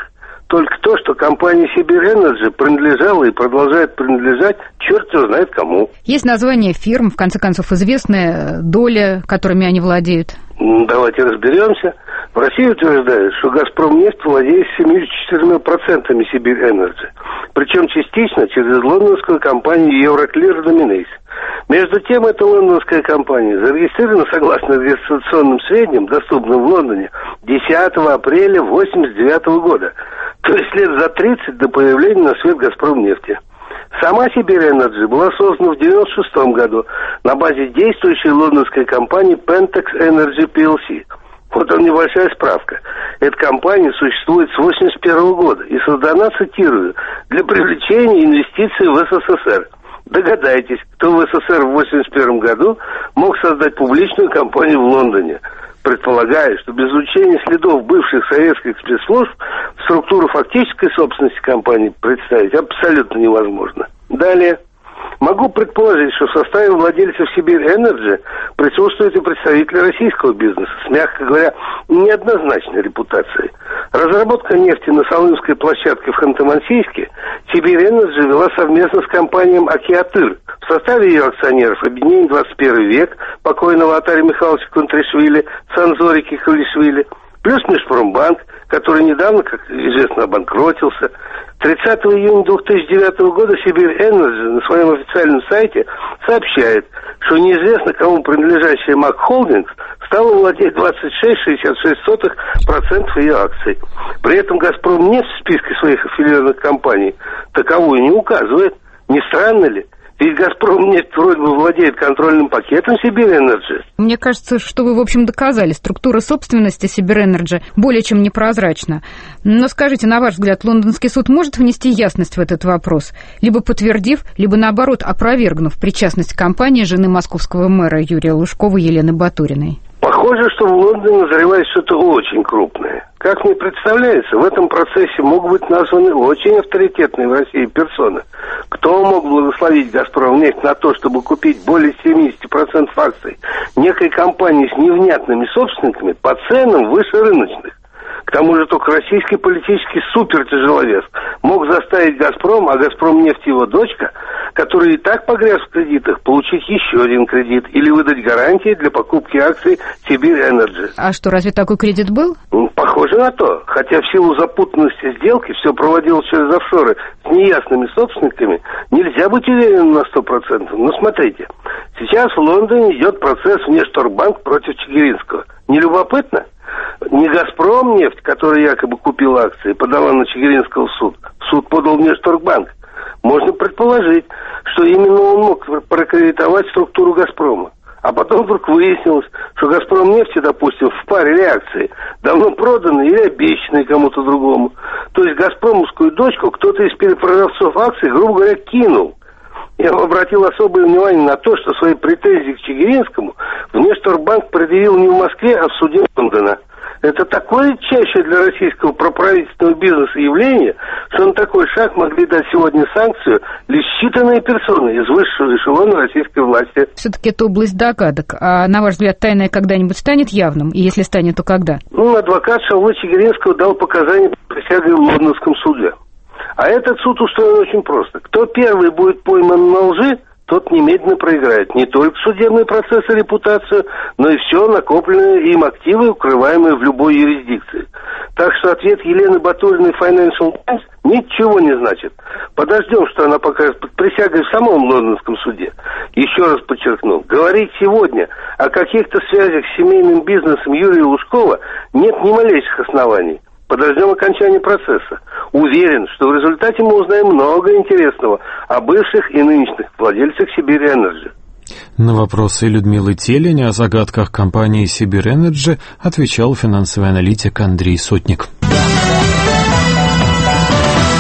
Speaker 25: только то, что компания Сибирь Энерджи принадлежала и продолжает принадлежать черт его знает кому.
Speaker 24: Есть название фирм, в конце концов, известная доля, которыми они владеют.
Speaker 25: Давайте разберемся. В России утверждают, что «Газпромнефть» владеет семьдесят четырьмя процентами Сибирь Энерджи, причем частично через лондонскую компанию Евроклир Доминейс. Между тем, эта лондонская компания зарегистрирована согласно регистрационным сведениям, доступным в Лондоне, десятого апреля восемьдесят девятого года, то есть лет за тридцать до появления на свет «Газпромнефти». Сама Сибирь Энерджи была создана в девяносто шестом году на базе действующей лондонской компании Pentex Energy пи эл си. Вот вам небольшая справка. Эта компания существует с восемьдесят первого года и создана, цитирую, для привлечения инвестиций в эс эс эс эр. Догадайтесь, кто в эс эс эс эр в восемьдесят первом году мог создать публичную компанию в Лондоне, предполагая, что без изучения следов бывших советских спецслужб структуру фактической собственности компании представить абсолютно невозможно. Далее. Могу предположить, что в составе владельцев Сибирь Энерджи присутствуют и представители российского бизнеса с, мягко говоря, неоднозначной репутацией. Разработка нефти на Салымской площадке в Ханты-Мансийске Сибирь Энерджи вела совместно с компанией «Океатыр». В составе ее акционеров объединение «двадцать первый век» покойного Атария Михайловича Контришвили, Санзори Кикулишвили, плюс Межпромбанк, который недавно, как известно, обанкротился. тридцатого июня две тысячи девятого года Сибирь Энерджи на своем официальном сайте сообщает, что неизвестно кому принадлежащая МАК Холдингс стала владеть двадцать шесть целых шестьдесят шесть сотых процента ее акций. При этом «Газпромнефть» в списке своих аффилированных компаний таковую не указывает. Не странно ли? Ведь «Газпромнефть» вроде бы владеет контрольным пакетом Сибирь Энерджи.
Speaker 24: Мне кажется, что вы, в общем, доказали. Структура собственности Сибирь Энерджи более чем непрозрачна. Но скажите, на ваш взгляд, лондонский суд может внести ясность в этот вопрос, либо подтвердив, либо, наоборот, опровергнув причастность компании жены московского мэра Юрия Лужкова Елены Батуриной?
Speaker 25: Похоже, что в Лондоне назревает что-то очень крупное. Как мне представляется, в этом процессе могут быть названы очень авторитетные в России персоны. Кто мог благословить «Газпромнефть» на то, чтобы купить более семьдесят процентов акций некой компании с невнятными собственниками по ценам выше рыночных? К тому же только российский политический супертяжеловес мог заставить «Газпром», а «Газпромнефть» его дочка, который и так погряз в кредитах, получить еще один кредит или выдать гарантии для покупки акций Сибирь Энерджи.
Speaker 24: А что, разве такой кредит был?
Speaker 25: Похоже на то. Хотя в силу запутанности сделки все проводилось через офшоры с неясными собственниками, нельзя быть уверенным на сто процентов. Но смотрите, сейчас в Лондоне идет процесс Внешторгбанк против Чигиринского. Не любопытно? Не «Газпромнефть», который якобы купил акции, подала на Чигиринского в суд. В суд подал Внешторгбанк. Можно предположить, что именно он мог прокредитовать структуру «Газпрома». А потом вдруг выяснилось, что «Газпромнефти», допустим, в паре реакций давно проданы или обещаны кому-то другому. То есть «Газпромовскую дочку» кто-то из перепродавцов акций, грубо говоря, кинул. Я обратил особое внимание на то, что свои претензии к Чигиринскому Внешторгбанк предъявил не в Москве, а в суде Лондона. Это такое чаще для российского проправительственного бизнеса явление, что на такой шаг могли дать сегодня санкцию лишь считанные персоны из высшего эшелона российской власти.
Speaker 24: Все-таки это область догадок. А на ваш взгляд, тайное когда-нибудь станет явным? И если станет, то когда?
Speaker 25: Ну, адвокат Шавлы Чигиринского дал показания по присяге в лондонском суде. А этот суд устроен очень просто. Кто первый будет пойман на лжи, тот немедленно проиграет не только судебный процесс и репутацию, но и все накопленные им активы, укрываемые в любой юрисдикции. Так что ответ Елены Батуриной Financial Times ничего не значит. Подождем, что она покажет под присягой в самом лондонском суде. Еще раз подчеркну, говорить сегодня о каких-то связях с семейным бизнесом Юрия Лужкова нет ни малейших оснований. Подождем окончания процесса. Уверен, что в результате мы узнаем много интересного о бывших и нынешних владельцах Сибирь Энерджи.
Speaker 1: На вопросы Людмилы Телень о загадках компании Сибирь Энерджи отвечал финансовый аналитик Андрей Сотник.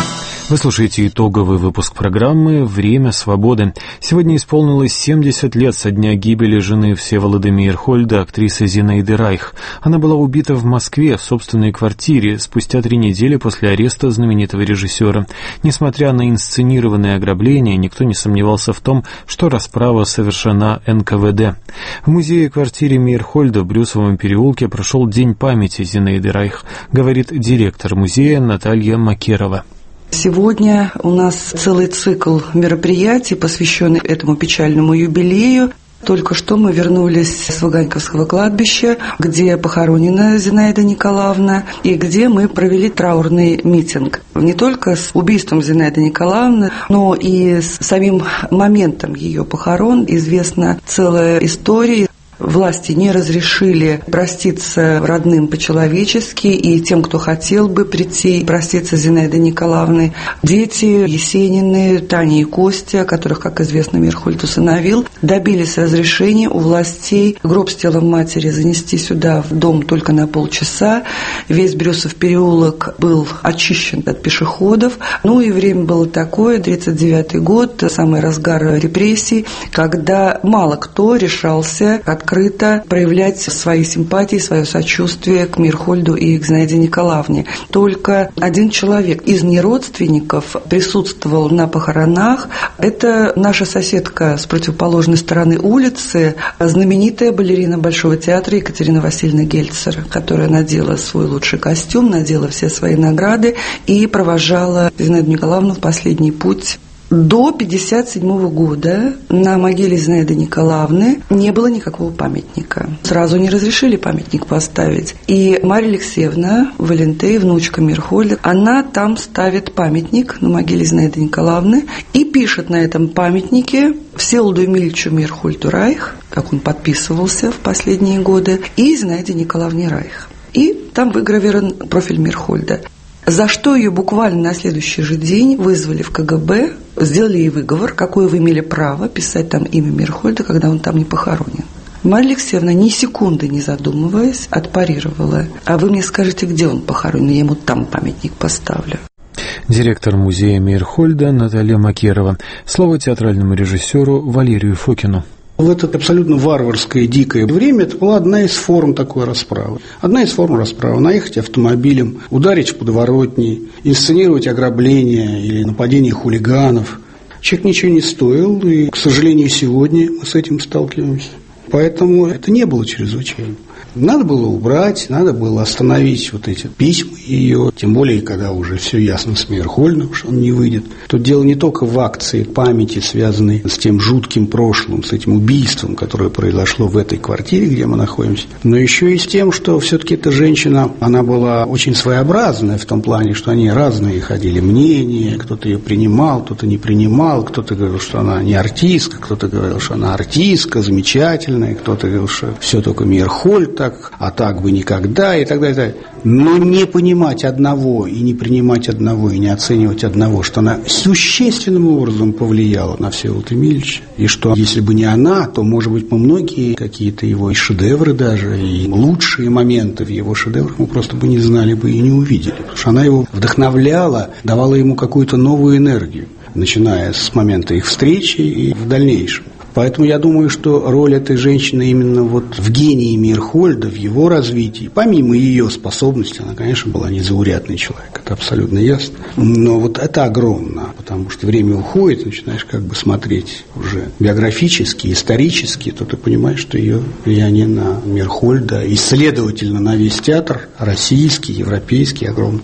Speaker 1: Вы слушаете итоговый выпуск программы «Время свободы». Сегодня исполнилось семьдесят лет со дня гибели жены Всеволода Мейерхольда, актрисы Зинаиды Райх. Она была убита в Москве в собственной квартире спустя три недели после ареста знаменитого режиссера. Несмотря на инсценированное ограбление, никто не сомневался в том, что расправа совершена эн ка вэ дэ. В музее-квартире Мейерхольда в Брюсовом переулке прошел День памяти Зинаиды Райх, говорит директор музея Наталья Макерова.
Speaker 6: Сегодня у нас целый цикл мероприятий, посвященный этому печальному юбилею. Только что мы вернулись с Ваганьковского кладбища, где похоронена Зинаида Николаевна, и где мы провели траурный митинг. Не только с убийством Зинаиды Николаевны, но и с самим моментом ее похорон. Известна целая история. Власти не разрешили проститься родным по-человечески, и тем, кто хотел бы прийти проститься с Зинаидой Николаевной. Дети Есенины, Таня и Костя, которых, как известно, Мейерхольд усыновил, добились разрешения у властей гроб с телом матери занести сюда в дом только на полчаса. Весь Брюсов переулок был очищен от пешеходов. Ну и время было такое, тридцать девятый год, самый разгар репрессий, когда мало кто решался открыто проявлять свои симпатии, свое сочувствие к Мейерхольду и к Зинаиде Николаевне. Только один человек из неродственников присутствовал на похоронах. Это наша соседка с противоположной стороны улицы, знаменитая балерина Большого театра Екатерина Васильевна Гельцер, которая надела свой лучший костюм, надела все свои награды и провожала Зинаиду Николаевну в последний путь. До пятьдесят седьмого года на могиле Зинаиды Николаевны не было никакого памятника. Сразу не разрешили памятник поставить. И Марья Алексеевна Валентей, внучка Мейерхольда, она там ставит памятник на могиле Зинаиды Николаевны и пишет на этом памятнике Всеволоду Эмильевичу Мейерхольду Райх, как он подписывался в последние годы, и Зинаиде Николаевне Райх. И там выгравирован профиль Мейерхольда. За что ее буквально на следующий же день вызвали в ка гэ бэ, сделали ей выговор, какое вы имели право писать там имя Мейерхольда, когда он там не похоронен. Марья Алексеевна, ни секунды не задумываясь, отпарировала. А вы мне скажите, где он похоронен, я ему там памятник поставлю.
Speaker 1: Директор музея Мейерхольда Наталья Макерова. Слово театральному режиссеру Валерию Фокину.
Speaker 7: В это абсолютно варварское, дикое время это была одна из форм такой расправы. Одна из форм расправы – наехать автомобилем, ударить в подворотни, инсценировать ограбление или нападение хулиганов. Человек ничего не стоил, и, к сожалению, сегодня мы с этим сталкиваемся. Поэтому это не было чрезвычайно. Надо было убрать, надо было остановить вот эти письма ее, тем более, когда уже все ясно с Мейерхольдом, что он не выйдет. Тут дело не только в акции памяти, связанной с тем жутким прошлым, с этим убийством, которое произошло в этой квартире, где мы находимся, но еще и с тем, что все-таки эта женщина, она была очень своеобразная в том плане, что они разные ходили мнения, кто-то ее принимал, кто-то не принимал, кто-то говорил, что она не артистка, кто-то говорил, что она артистка, замечательная, кто-то говорил, что все только Мейерхольд так, а так бы никогда, и так далее, и так далее. Но не понимать одного, и не принимать одного, и не оценивать одного, что она существенным образом повлияла на Всеволода Эмильевича, и что если бы не она, то, может быть, мы многие какие-то его и шедевры даже, и лучшие моменты в его шедеврах мы просто бы не знали бы и не увидели, потому что она его вдохновляла, давала ему какую-то новую энергию, начиная с момента их встречи и в дальнейшем. Поэтому я думаю, что роль этой женщины именно вот в гении Мейерхольда, в его развитии, помимо ее способностей, она, конечно, была незаурядный человек, это абсолютно ясно, но вот это огромно, потому что время уходит, начинаешь как бы смотреть уже биографически, исторически, то ты понимаешь, что ее влияние на Мейерхольда и, следовательно, на весь театр российский, европейский огромный.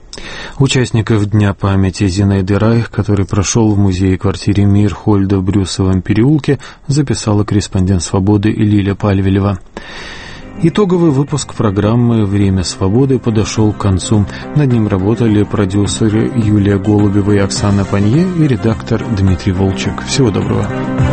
Speaker 1: Участников Дня памяти Зинаиды Райх, который прошел в музее-квартире Мейерхольда в Брюсовом переулке, записала корреспондент «Свободы» Лиля Пальвелева. Итоговый выпуск программы «Время свободы» подошел к концу. Над ним работали продюсеры Юлия Голубева и Оксана Панье и редактор Дмитрий Волчек. Всего доброго.